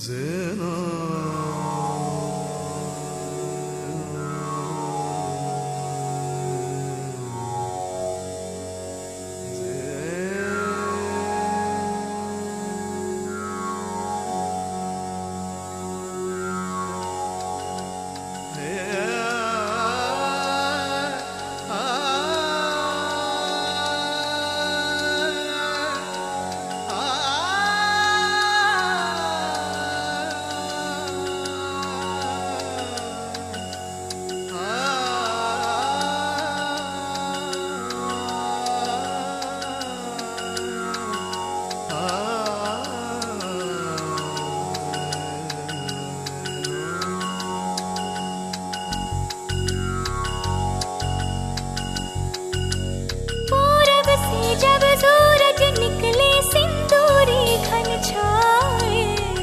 जब सूरज निकले सिंदूरी घन छाए,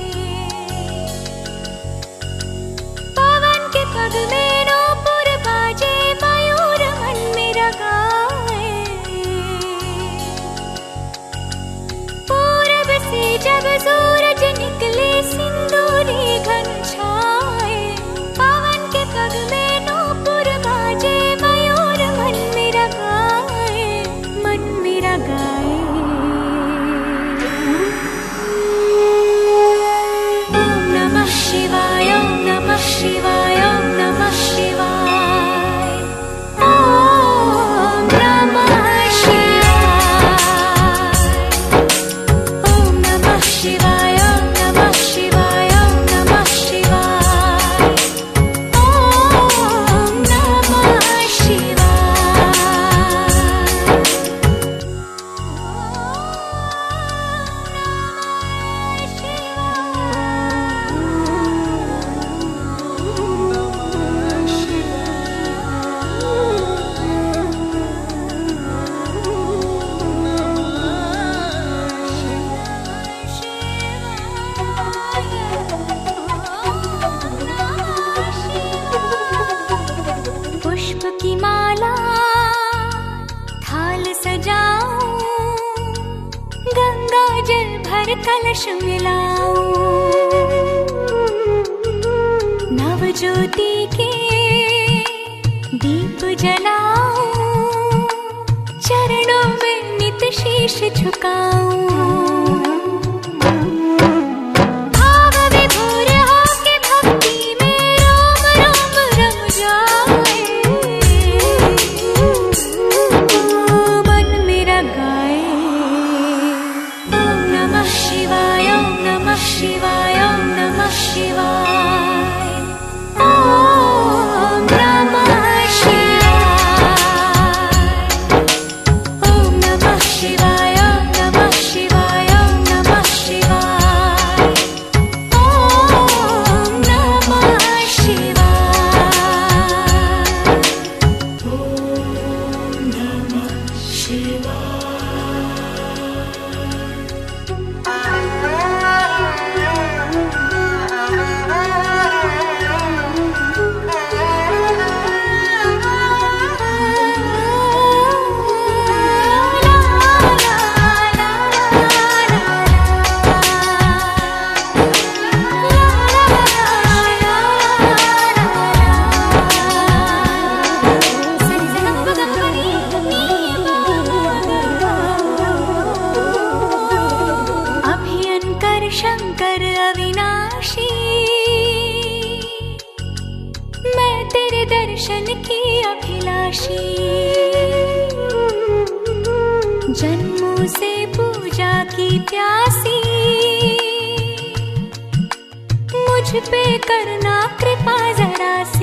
पवन के पग में नूपुर बाजे, मयूर मन मेरा गाए। पूरब से जब सूरज निकले सिंदूरी घन छाए, पवन के पग में नूपुर बाजे, मयूर मन मेरा गाए, मन मेरा गाए। ओम नमः शिवाय, ओम नमः शिवाय, ओम नमः शिवाय, ओम नमः शिवाय, ओम नमः शिवाय, ओम नमः शिवाय, ओम नमः शिवाय, ओम नमः पुष्प की माला थाल सजाऊं, गंगा जल भर कलश मिलाऊं, नव ज्योति के दीप जलाऊं, चरणों में नित शीश झुकाऊं। शिवाय, ओम नमः शिवाय, ओम नमः शिवाय, ओम नमः शिवाय, ओम नमः शिवाय, ओम नमः शिवाय, ओम नमः शिवाय, ओम नमः शिवाय। शंकर अविनाशी, मैं तेरे दर्शन की अभिलाषी, जन्मों से पूजा की प्यासी, मुझ पे करना कृपा जरा सी।